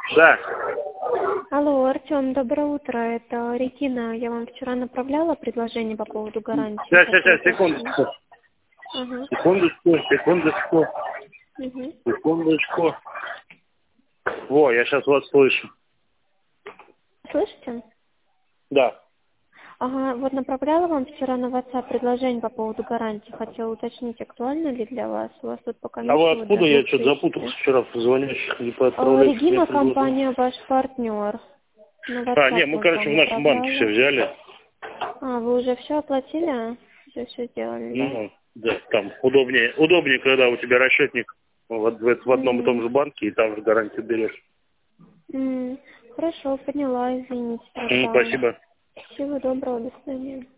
Да. Алло, Артем, доброе утро. Это Регина. Я вам вчера направляла предложение по поводу гарантии. Сейчас, секундочку. Ага. Секундочку. Во, я сейчас вас слышу. Слышите? Да. Ага, вот направляла вам вчера на WhatsApp предложение по поводу гарантии. Хотела уточнить, актуально ли для вас. У вас тут пока А вы место откуда? Я что-то запутался вчера в звонящих, не поотправляйте. Регина, компания ваш партнер. На WhatsApp Мы, вот короче, вам в нашем банке все направляла. взяли. Вы уже все оплатили? Все сделали, да? Ну, да, там удобнее, когда у тебя расчетник в одном и том же банке, и там же гарантию берешь. Хорошо, поняла, извините тогда. Спасибо. Всего доброго, до свидания.